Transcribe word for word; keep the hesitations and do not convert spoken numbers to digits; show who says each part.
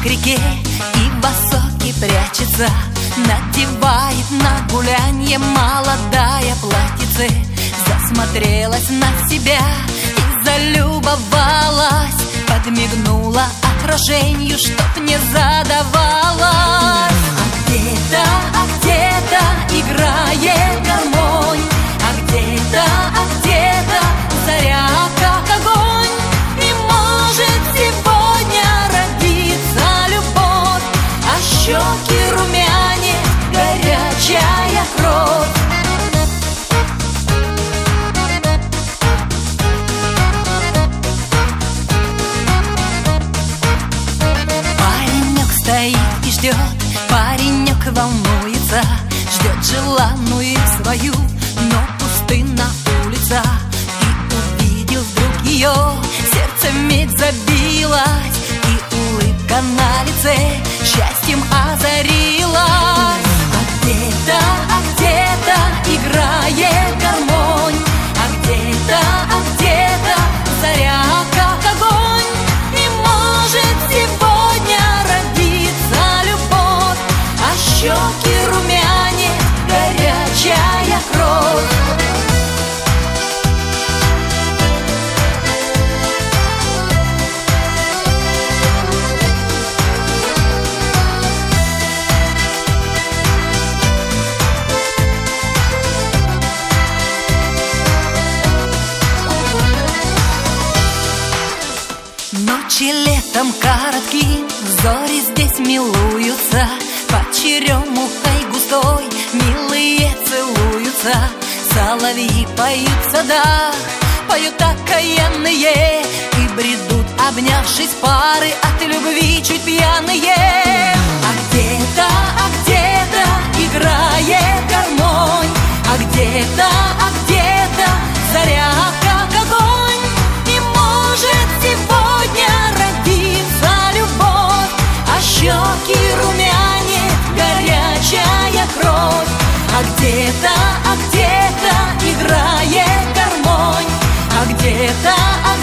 Speaker 1: к реке и в осоке прячется, надевает на гулянье молодая платьице. Засмотрелась на себя и залюбовалась, подмигнула отражению, чтоб не задавалась. А где-то, а где-то играет гармонь, а где-то, а где-то заря как огонь. И может сегодня родиться любовь, а щеки румяне, горячая кровь. Паренек стоит и ждет, паренек волнуется, ждет желанную свою, но пустынна улица. И увидел вдруг ее, сердце вмиг забилось, и улыбка на лице счастьем озарилась. А где-то, а где-то играет гармонь, а где-то, а где-то заря как огонь. И может сегодня родиться любовь, а щеки румяне, горячая кровь. Ночи летом коротки, зори здесь милуются, под черемухой густой милые целуются. Соловьи поют в садах, поют окаянные, и бредут, обнявшись пары, от любви чуть пьяные. А где-то, а где-то играет гармонь, а где-то, а где-то заря как огонь. И может сегодня родиться любовь, а щеки румяне, горячая кровь. А где-то, а где-то играет гармонь, а где-то, а